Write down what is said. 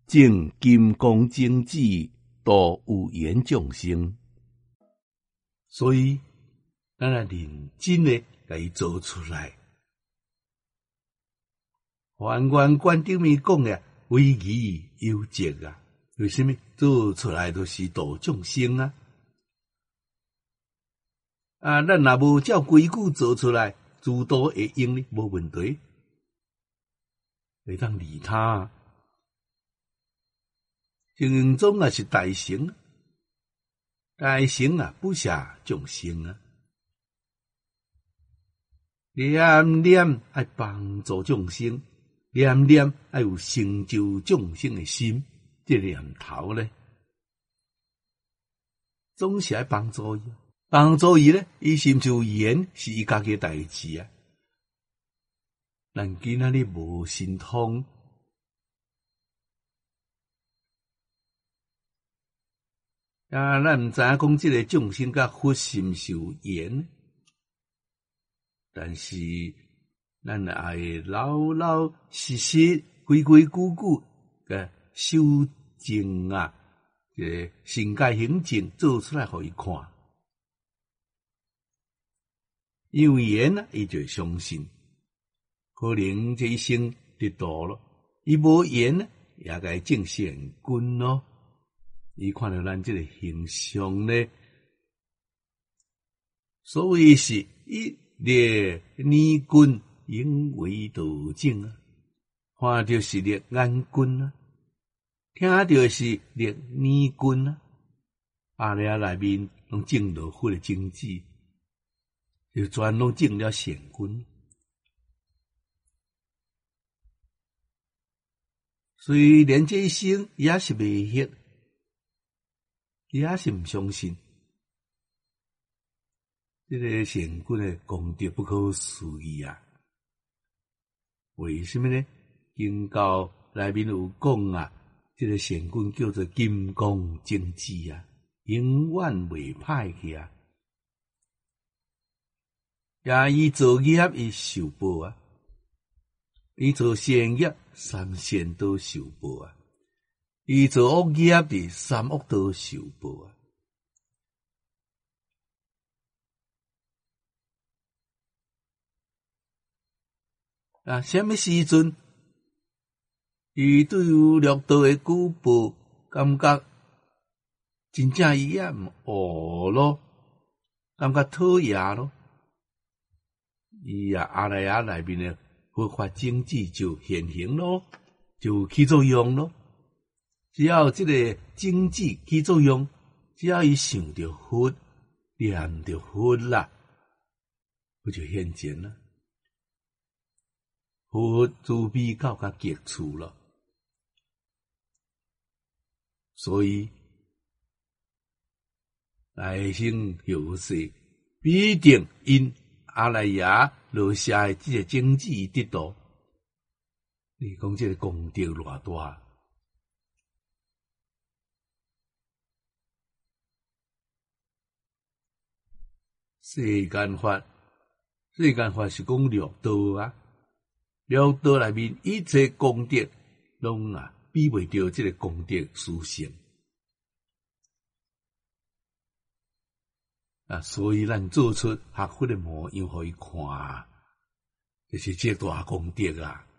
正金刚经旨，度有缘众生。所以，咱来认真的甲伊做出来。还原观顶面讲的为义有节啊，为什么做出来都是度众生啊？咱若无照规矩做出来，诸多会用呢，无问题，会当利他。正宗也是大乘，大乘啊，不下众生啊。念念爱帮助众生，念念爱有成就众生的心，这念头咧，总是爱帮助伊。帮助伊咧，伊心就缘是伊家己的代志啊。咱今仔日无神通，咱毋知影讲即个众生甲佛心是有缘，但是咱也会老老实实、规规矩矩嘅修正啊，这身界行正做出来互伊看。有缘啊，伊就会相信，可能这一生得到了；伊无缘呢，也该正善根咯。伊看到咱这个形象呢，所谓是一列泥棍应为道正啊，看到是列眼棍啊，听到是列泥棍啊，咧内面拢种落佛的经旨。就全拢种了善根，虽然这一生也是未晓，也是毋相信，这个善根的功德不可思议啊！为什么呢？经教内面有讲啊，这个善根叫做金刚经旨啊，永远未歹去啊！也伊做业伊受报啊，伊做善业三善都受报啊，伊做恶业的三恶都受报啊。什么时阵伊对于六道的举报感觉真正伊也毋学咯，感觉讨厌咯。伊阿赖耶内面的佛法经旨就现行咯，就起作用咯。只要这个经旨起作用，只要伊想着佛、念着佛啦，不就现前了？佛慈悲到甲极处了，所以来生有世必定因阿赖耶落下的这个经济得到，你讲这个功德偌大？世间法是讲六道啊，六道内面一切功德，拢比袂着这个功德殊胜所以咱做出学佛的模样互伊看，就是这大功德啊！